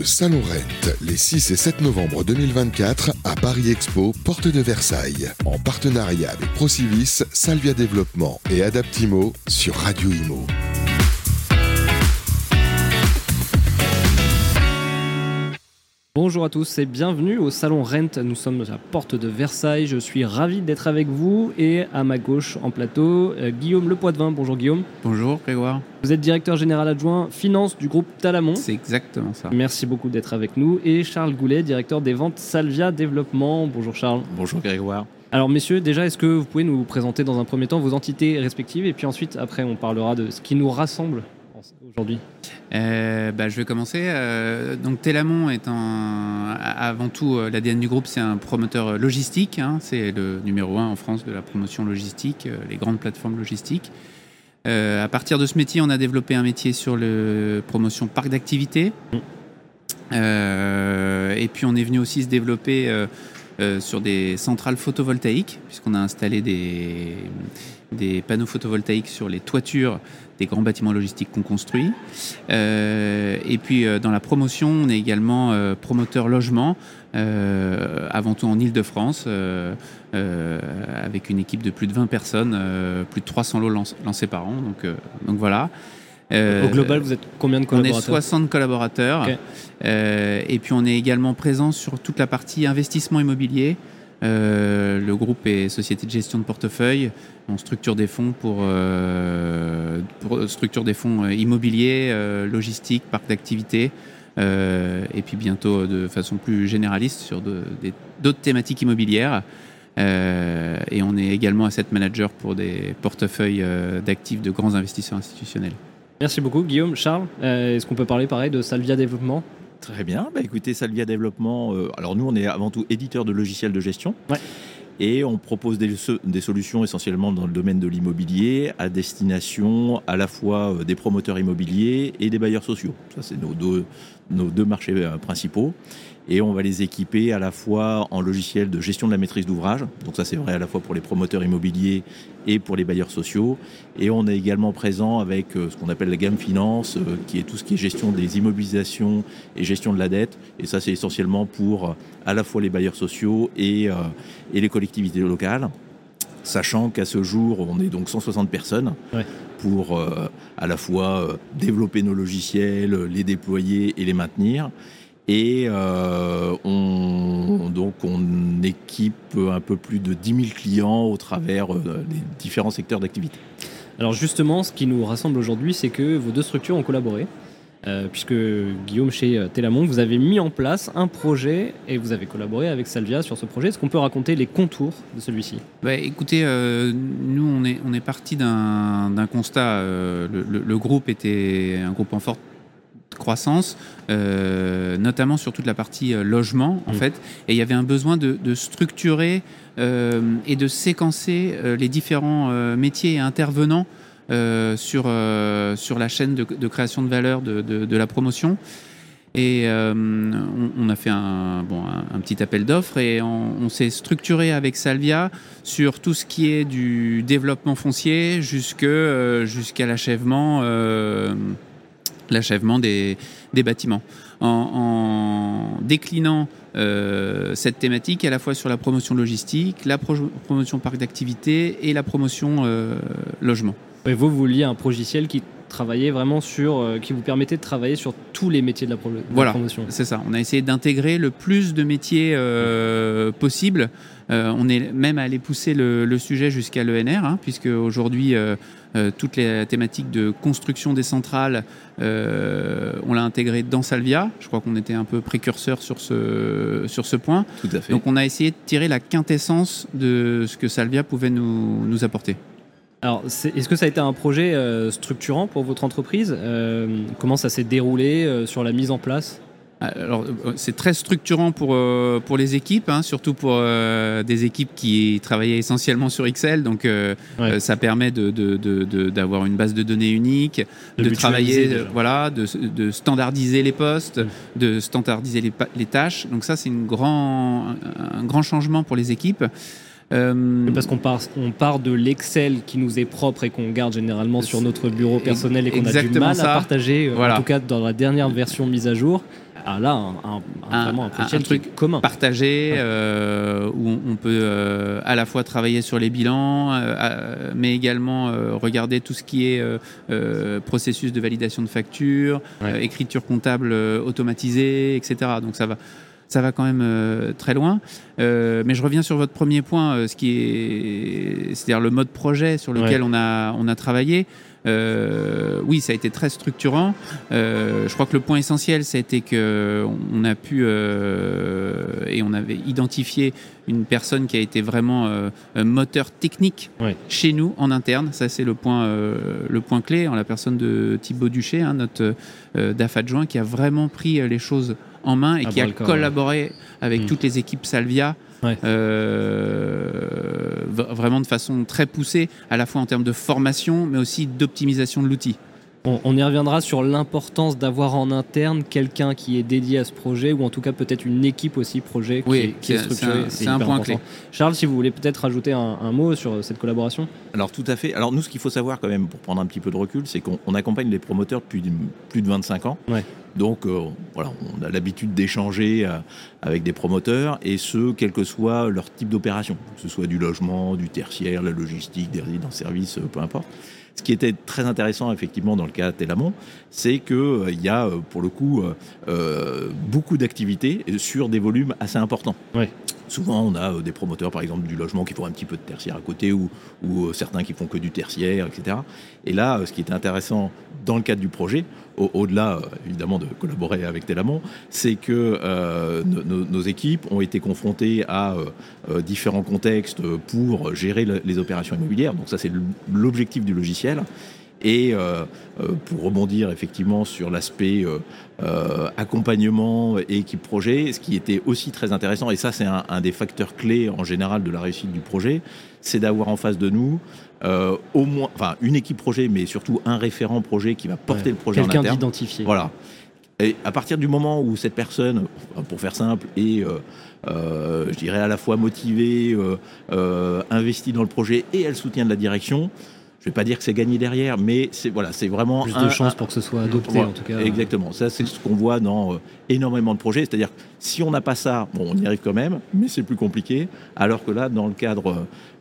Salon Rent, les 6 et 7 novembre 2024 à Paris Expo, porte de Versailles, en partenariat avec Procivis, Salvia Développement et Adaptimo sur Radio Imo. Bonjour à tous et bienvenue au Salon Rent. Nous sommes à la porte de Versailles. Je suis ravi d'être avec vous et à ma gauche en plateau, Guillaume Lepoitvin. Bonjour Guillaume. Bonjour Grégoire. Vous êtes directeur général adjoint finance du groupe Talamon. C'est exactement ça. Merci beaucoup d'être avec nous. Et Charles Goulet, directeur des ventes Salvia Développement. Bonjour Charles. Bonjour Grégoire. Alors messieurs, déjà est-ce que vous pouvez nous présenter dans un premier temps vos entités respectives et puis ensuite après on parlera de ce qui nous rassemble aujourd'hui. Je vais commencer. Donc Talamon est avant tout l'ADN du groupe, c'est un promoteur logistique. C'est le numéro 1 en France de la promotion logistique, les grandes plateformes logistiques. À partir de ce métier, on a développé un métier sur la promotion parc d'activités. Et puis on est venu aussi se développer sur des centrales photovoltaïques, puisqu'on a installé des panneaux photovoltaïques sur les toitures des grands bâtiments logistiques qu'on construit. Et puis dans la promotion, on est également promoteur logement, avant tout en Île-de-France, avec une équipe de plus de 20 personnes, plus de 300 lots lancés par an. Donc voilà. Au global, vous êtes combien de collaborateurs ? On est 60 collaborateurs. Okay. Et puis on est également présent sur toute la partie investissement immobilier. Le groupe est société de gestion de portefeuille. On structure des fonds pour structure des fonds immobiliers, logistiques, parcs d'activités, et puis bientôt de façon plus généraliste sur d'autres thématiques immobilières. Et on est également asset manager pour des portefeuilles d'actifs de grands investisseurs institutionnels. Merci beaucoup Guillaume. Charles, est-ce qu'on peut parler pareil de Salvia Développement ? Très bien. Écoutez, Salvia Développement, alors nous on est avant tout éditeur de logiciels de gestion. Ouais. Et on propose des solutions essentiellement dans le domaine de l'immobilier à destination à la fois des promoteurs immobiliers et des bailleurs sociaux. Ça, c'est nos deux marchés principaux. Et on va les équiper à la fois en logiciel de gestion de la maîtrise d'ouvrage. Donc ça, c'est vrai à la fois pour les promoteurs immobiliers et pour les bailleurs sociaux. Et on est également présent avec ce qu'on appelle la gamme finance, qui est tout ce qui est gestion des immobilisations et gestion de la dette. Et ça, c'est essentiellement pour à la fois les bailleurs sociaux et les collectivités locales. Sachant qu'à ce jour, on est donc 160 personnes pour à la fois développer nos logiciels, les déployer et les maintenir. Et on équipe un peu plus de 10 000 clients au travers des différents secteurs d'activité. Alors justement, ce qui nous rassemble aujourd'hui, c'est que vos deux structures ont collaboré. Puisque Guillaume, chez Talamon, vous avez mis en place un projet et vous avez collaboré avec Salvia sur ce projet. Est-ce qu'on peut raconter les contours de celui-ci ? Écoutez, nous on est parti d'un constat. Le groupe était un groupe en forte croissance, notamment sur toute la partie logement en fait, et il y avait un besoin de structurer et de séquencer les différents métiers et intervenants sur la chaîne de création de valeur de la promotion. Et on a fait un petit appel d'offres et on s'est structuré avec Salvia sur tout ce qui est du développement foncier jusqu'à l'achèvement des bâtiments, en déclinant cette thématique à la fois sur la promotion logistique, la promotion parc d'activité et la promotion logement. Et vous vouliez un progiciel qui travaillait vraiment qui vous permettait de travailler sur tous les métiers de la promotion. Voilà, c'est ça. On a essayé d'intégrer le plus de métiers possible. On est même allé pousser le sujet jusqu'à l'ENR, puisque aujourd'hui, toutes les thématiques de construction des centrales, on l'a intégré dans Salvia. Je crois qu'on était un peu précurseur sur ce point. Tout à fait. Donc on a essayé de tirer la quintessence de ce que Salvia pouvait nous apporter. Alors, est-ce que ça a été un projet structurant pour votre entreprise ? Comment ça s'est déroulé sur la mise en place ? Alors, c'est très structurant pour les équipes, surtout pour des équipes qui travaillaient essentiellement sur Excel. Donc, ça permet d'avoir une base de données unique, de travailler, de standardiser les postes, de standardiser les tâches. Donc ça, c'est un grand changement pour les équipes. Parce qu'on part de l'Excel qui nous est propre et qu'on garde généralement sur notre bureau personnel et qu'on a du mal à partager, en tout cas dans la dernière version mise à jour, a là vraiment un logiciel truc commun. Partagé, où on peut à la fois travailler sur les bilans, mais également regarder tout ce qui est processus de validation de factures, écriture comptable automatisée, etc. Donc ça va quand même très loin. Mais je reviens sur votre premier point, c'est-à-dire le mode projet sur lequel on a travaillé. Oui, ça a été très structurant. Je crois que le point essentiel, ça a été qu'on a pu et on avait identifié une personne qui a été vraiment un moteur technique chez nous en interne. Ça, c'est le point clé, en la personne de Thibaut Duché, notre DAF adjoint, qui a vraiment pris les choses en main et qui a collaboré avec toutes les équipes Salvia. Vraiment de façon très poussée, à la fois en termes de formation, mais aussi d'optimisation de l'outil. On y reviendra sur l'importance d'avoir en interne quelqu'un qui est dédié à ce projet, ou en tout cas peut-être une équipe aussi projet qui est structurée. C'est un point clé. Charles, si vous voulez peut-être rajouter un mot sur cette collaboration. Alors tout à fait. Alors nous, ce qu'il faut savoir quand même, pour prendre un petit peu de recul, c'est qu'on accompagne les promoteurs depuis plus de 25 ans. Donc voilà, on a l'habitude d'échanger avec des promoteurs, et ce, quel que soit leur type d'opération, que ce soit du logement, du tertiaire, la logistique, des résidences-services, peu importe. Ce qui était très intéressant effectivement dans le cas Telamon, c'est qu'il y a pour le coup beaucoup d'activités sur des volumes assez importants. Souvent, on a des promoteurs, par exemple, du logement qui font un petit peu de tertiaire à côté, ou certains qui font que du tertiaire, etc. Et là, ce qui était intéressant dans le cadre du projet, au-delà évidemment de collaborer avec Telamon, c'est que nos équipes ont été confrontées à différents contextes pour gérer les opérations immobilières. Donc ça, c'est l'objectif du logiciel. Et pour rebondir effectivement sur l'aspect accompagnement et équipe projet, ce qui était aussi très intéressant, et ça c'est un des facteurs clés en général de la réussite du projet, c'est d'avoir en face de nous au moins, une équipe projet, mais surtout un référent projet qui va porter le projet en interne. Quelqu'un d'identifié. Voilà. Et à partir du moment où cette personne, pour faire simple, est je dirais à la fois motivée, investie dans le projet, et elle soutient de la direction, je ne vais pas dire que c'est gagné derrière, mais c'est vraiment plus de chances pour que ce soit adopté, en tout cas. Exactement. Ça, c'est ce qu'on voit dans énormément de projets. C'est-à-dire, si on n'a pas ça, on y arrive quand même, mais c'est plus compliqué. Alors que là, dans le cadre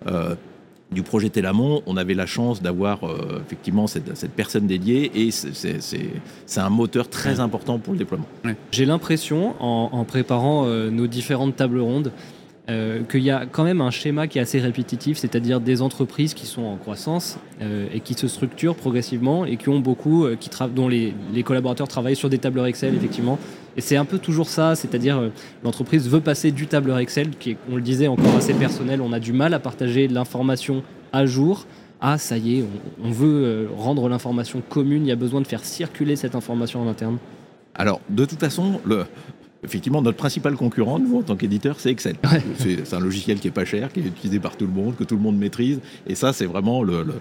du projet Telamon, on avait la chance d'avoir effectivement cette personne dédiée, et c'est un moteur très important pour le déploiement. J'ai l'impression, en préparant nos différentes tables rondes, qu'il y a quand même un schéma qui est assez répétitif, c'est-à-dire des entreprises qui sont en croissance et qui se structurent progressivement, et qui ont beaucoup, dont les collaborateurs travaillent sur des tableurs Excel, effectivement. Et c'est un peu toujours ça, c'est-à-dire l'entreprise veut passer du tableur Excel, qui est, on le disait, encore assez personnel, on a du mal à partager l'information à jour. Ah, ça y est, on veut rendre l'information commune, il y a besoin de faire circuler cette information en interne. Alors, de toute façon, effectivement, notre principal concurrent, nous, en tant qu'éditeur, c'est Excel. C'est un logiciel qui est pas cher, qui est utilisé par tout le monde, que tout le monde maîtrise. Et ça, c'est vraiment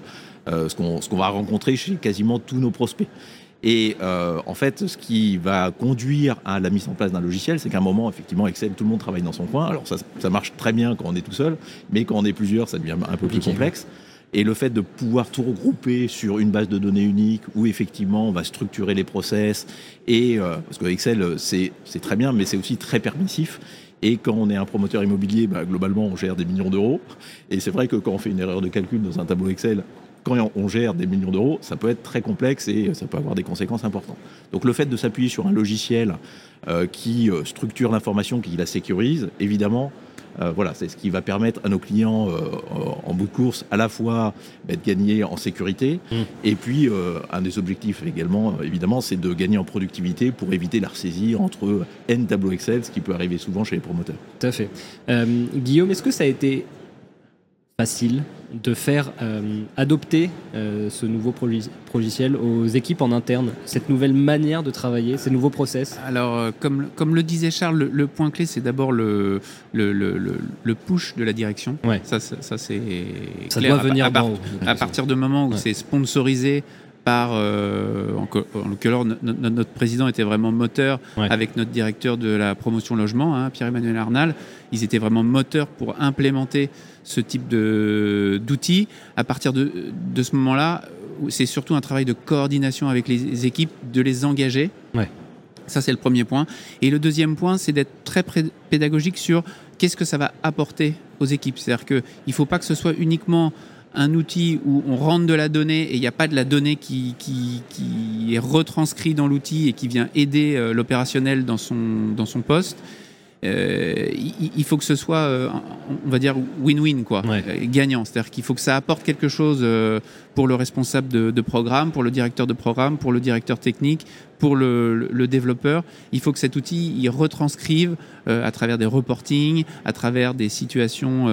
ce qu'on va rencontrer chez quasiment tous nos prospects. Et en fait, ce qui va conduire à la mise en place d'un logiciel, c'est qu'à un moment, effectivement, Excel, tout le monde travaille dans son coin. Alors ça marche très bien quand on est tout seul, mais quand on est plusieurs, ça devient un peu plus complexe. Et le fait de pouvoir tout regrouper sur une base de données unique, où effectivement on va structurer les process, et parce que Excel c'est très bien, mais c'est aussi très permissif. Et quand on est un promoteur immobilier, globalement on gère des millions d'euros. Et c'est vrai que quand on fait une erreur de calcul dans un tableau Excel, quand on gère des millions d'euros, ça peut être très complexe et ça peut avoir des conséquences importantes. Donc le fait de s'appuyer sur un logiciel qui structure l'information, qui la sécurise, évidemment, c'est ce qui va permettre à nos clients en bout de course à la fois de gagner en sécurité, et puis un des objectifs également, évidemment, c'est de gagner en productivité pour éviter la ressaisie entre N tableaux Excel, ce qui peut arriver souvent chez les promoteurs. Tout à fait. Guillaume, est-ce que ça a été facile de faire adopter ce nouveau logiciel aux équipes en interne, cette nouvelle manière de travailler, ces nouveaux process? Alors, comme le disait Charles, le point clé, c'est d'abord le push de la direction. Ça c'est ça clair. Doit venir à partir du moment où c'est sponsorisé par, en l'occurrence, notre président était vraiment moteur avec notre directeur de la promotion logement, Pierre-Emmanuel Arnal. Ils étaient vraiment moteurs pour implémenter ce type d'outils. À partir de ce moment-là, c'est surtout un travail de coordination avec les équipes, de les engager. Ça, c'est le premier point. Et le deuxième point, c'est d'être très pédagogique sur qu'est-ce que ça va apporter aux équipes. C'est-à-dire qu'il ne faut pas que ce soit uniquement un outil où on rentre de la donnée et il n'y a pas de la donnée qui est retranscrite dans l'outil et qui vient aider l'opérationnel dans son poste. Il faut que ce soit, on va dire, win-win, quoi, gagnant. C'est-à-dire qu'il faut que ça apporte quelque chose pour le responsable de programme, pour le directeur de programme, pour le directeur technique, pour le développeur. Il faut que cet outil il retranscrive à travers des reportings, à travers des situations,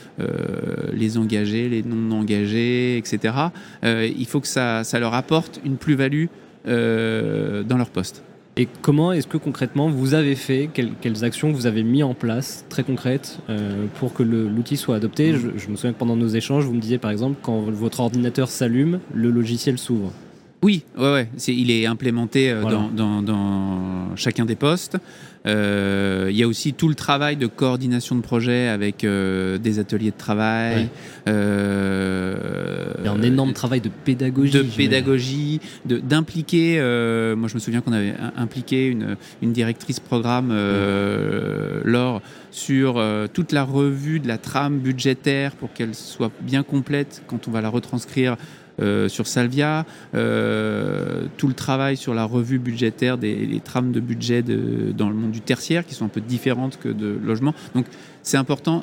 les engagés, les non engagés, etc. Il faut que ça leur apporte une plus-value dans leur poste. Et comment est-ce que concrètement vous avez fait, quelles actions vous avez mis en place très concrètes pour que l'outil soit adopté? Je me souviens que pendant nos échanges, vous me disiez par exemple quand votre ordinateur s'allume, le logiciel s'ouvre. Oui, il est implémenté dans chacun des postes. Il y a aussi tout le travail de coordination de projet avec des ateliers de travail. Il y a un énorme travail de pédagogie. D'impliquer. Moi, je me souviens qu'on avait impliqué une directrice programme, Laure, sur toute la revue de la trame budgétaire pour qu'elle soit bien complète quand on va la retranscrire sur Salvia, tout le travail sur la revue budgétaire des trames de budget dans le monde du tertiaire qui sont un peu différentes que de logement. Donc c'est important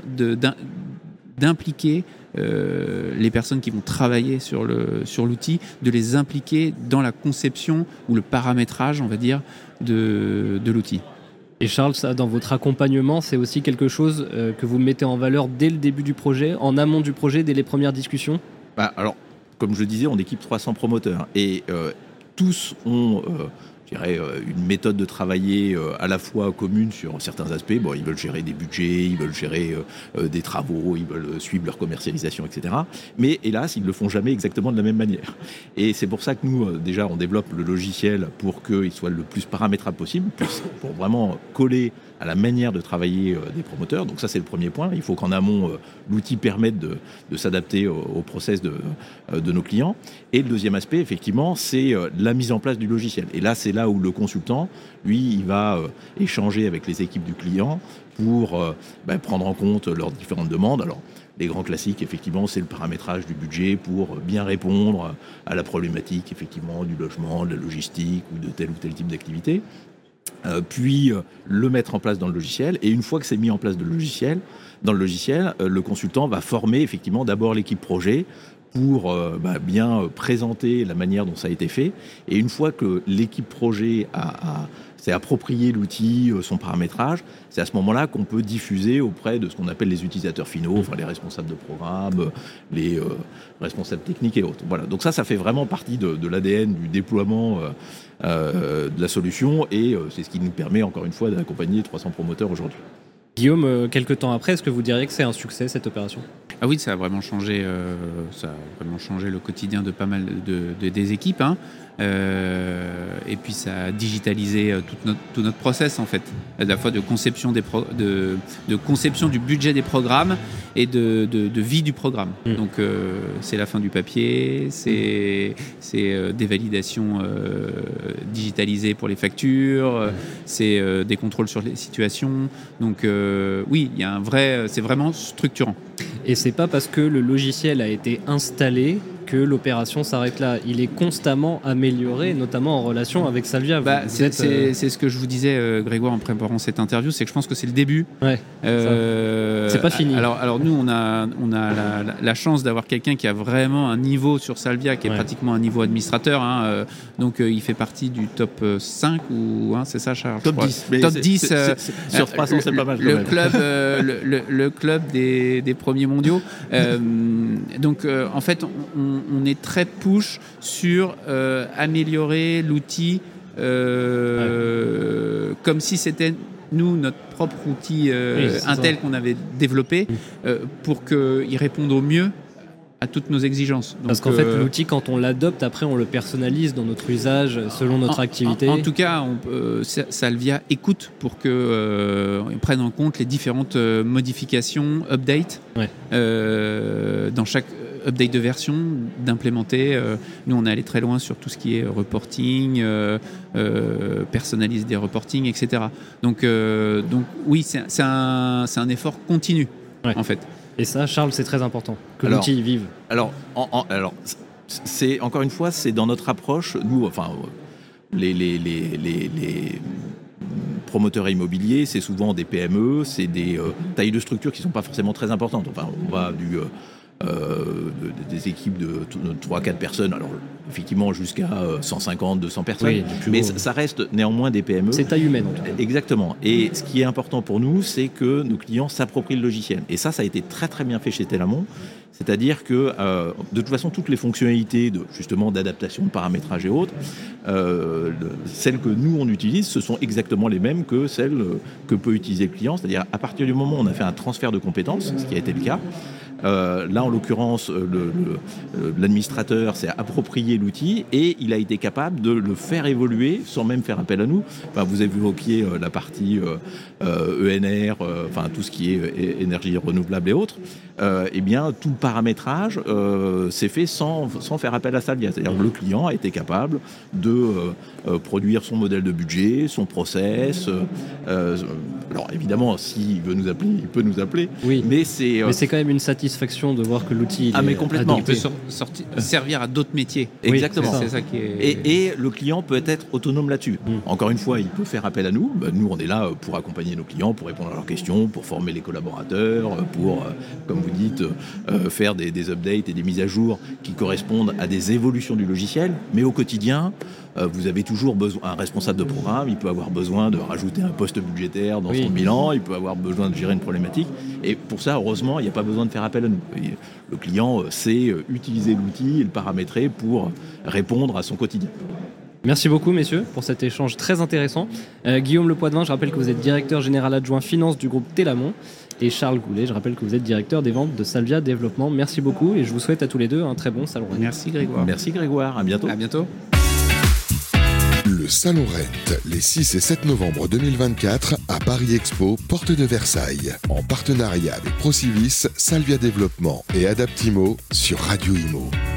d'impliquer les personnes qui vont travailler sur l'outil, de les impliquer dans la conception ou le paramétrage, on va dire, de l'outil. Et Charles, ça, dans votre accompagnement, c'est aussi quelque chose que vous mettez en valeur dès le début du projet, en amont du projet, dès les premières discussions? Alors, comme je disais, on équipe 300 promoteurs et tous ont une méthode de travailler à la fois commune sur certains aspects. Bon, ils veulent gérer des budgets, ils veulent gérer des travaux, ils veulent suivre leur commercialisation, etc. Mais hélas, ils ne le font jamais exactement de la même manière. Et c'est pour ça que nous, déjà, on développe le logiciel pour qu'il soit le plus paramétrable possible, pour vraiment coller à la manière de travailler des promoteurs. Donc ça, c'est le premier point. Il faut qu'en amont, l'outil permette de s'adapter au process de nos clients. Et le deuxième aspect, effectivement, c'est la mise en place du logiciel. Et là, c'est là où le consultant, lui, il va échanger avec les équipes du client pour prendre en compte leurs différentes demandes. Alors, les grands classiques, effectivement, c'est le paramétrage du budget pour bien répondre à la problématique, effectivement, du logement, de la logistique ou de tel type d'activité. Puis le mettre en place dans le logiciel. Et une fois que c'est mis en place dans le logiciel, le consultant va former effectivement d'abord l'équipe projet pour bien présenter la manière dont ça a été fait. Et une fois que l'équipe projet s'est approprié l'outil, son paramétrage, c'est à ce moment-là qu'on peut diffuser auprès de ce qu'on appelle les utilisateurs finaux, enfin les responsables de programme, les responsables techniques et autres. Voilà. Donc ça fait vraiment partie de l'ADN du déploiement de la solution et c'est ce qui nous permet encore une fois d'accompagner 300 promoteurs aujourd'hui. Guillaume, quelques temps après, est-ce que vous diriez que c'est un succès cette opération? Ah oui, ça a vraiment changé le quotidien de pas mal des équipes. Et puis ça a digitalisé tout notre process en fait, à la fois de conception de conception du budget des programmes et de vie du programme. Donc c'est la fin du papier, c'est des validations digitalisées pour les factures, c'est des contrôles sur les situations. Donc oui, il y a c'est vraiment structurant. Et c'est pas parce que le logiciel a été installé que l'opération s'arrête là. Il est constamment amélioré, notamment en relation avec Salvia. C'est ce que je vous disais, Grégoire, en préparant cette interview, c'est que je pense que c'est le début. Ouais, c'est pas fini. Alors nous, on a la chance d'avoir quelqu'un qui a vraiment un niveau sur Salvia, qui est pratiquement un niveau administrateur. Donc il fait partie du top 5 ou c'est ça, Charles? Top 10. Top 10. Sur 300, c'est pas mal. Le club des premiers mondiaux. Donc en fait, on est très push sur améliorer l'outil comme si c'était nous, notre propre outil Intel qu'on avait développé pour qu'il réponde au mieux à toutes nos exigences. Donc, parce qu'en fait, l'outil, quand on l'adopte, après, on le personnalise dans notre usage, selon notre activité. En tout cas, Salvia écoute pour qu'on prenne en compte les différentes modifications, updates, dans chaque update de version, d'implémenter. Nous, on est allé très loin sur tout ce qui est reporting, personnaliser des reporting, etc. Donc oui, c'est un effort continu, en fait. Et ça, Charles, c'est très important, que l'outil vive. Alors, c'est, encore une fois, c'est dans notre approche, nous, enfin, les promoteurs immobiliers, c'est souvent des PME, c'est des tailles de structures qui ne sont pas forcément très importantes. Enfin, on va des équipes de 3-4 personnes, alors effectivement jusqu'à 150, 200 personnes, oui, mais ça reste néanmoins des PME. C'est taille humaine en tout cas. Exactement. Et ce qui est important pour nous, c'est que nos clients s'approprient le logiciel. Et ça a été très très bien fait chez Telamon. C'est-à-dire que, de toute façon, toutes les fonctionnalités justement d'adaptation, de paramétrage et autres, celles que nous, on utilise, ce sont exactement les mêmes que celles que peut utiliser le client. C'est-à-dire, à partir du moment où on a fait un transfert de compétences, ce qui a été le cas, là, en l'occurrence, l'administrateur s'est approprié l'outil et il a été capable de le faire évoluer sans même faire appel à nous. Enfin, vous évoquiez la partie ENR, enfin tout ce qui est énergie renouvelable et autres. Eh bien, tout le paramétrage s'est fait sans faire appel à Salvia. C'est-à-dire que le client a été capable de produire son modèle de budget, son process. Alors évidemment, s'il veut nous appeler, il peut nous appeler. Oui. Mais c'est quand même une satisfaction de voir que l'outil mais complètement. Il peut servir à d'autres métiers. Exactement. Oui, c'est ça qui est... et le client peut être autonome là-dessus. Encore une fois, il peut faire appel à nous. Nous, on est là pour accompagner nos clients, pour répondre à leurs questions, pour former les collaborateurs, pour, comme vous dites, faire des updates et des mises à jour qui correspondent à des évolutions du logiciel. Mais au quotidien, vous avez toujours besoin, un responsable de programme, il peut avoir besoin de rajouter un poste budgétaire dans son bilan, il peut avoir besoin de gérer une problématique. Et pour ça, heureusement, il n'y a pas besoin de faire appel à nous. Le client sait utiliser l'outil et le paramétrer pour répondre à son quotidien. Merci beaucoup, messieurs, pour cet échange très intéressant. Guillaume Lepoidevin, je rappelle que vous êtes directeur général adjoint finance du groupe Telamon. Et Charles Goulet, je rappelle que vous êtes directeur des ventes de Salvia Développement. Merci beaucoup et je vous souhaite à tous les deux un très bon salon. Merci Grégoire. Merci Grégoire, à bientôt. À bientôt. Le Salon Rent, les 6 et 7 novembre 2024 à Paris Expo, porte de Versailles. En partenariat avec Procivis, Salvia Développement et Adaptimo sur Radio Imo.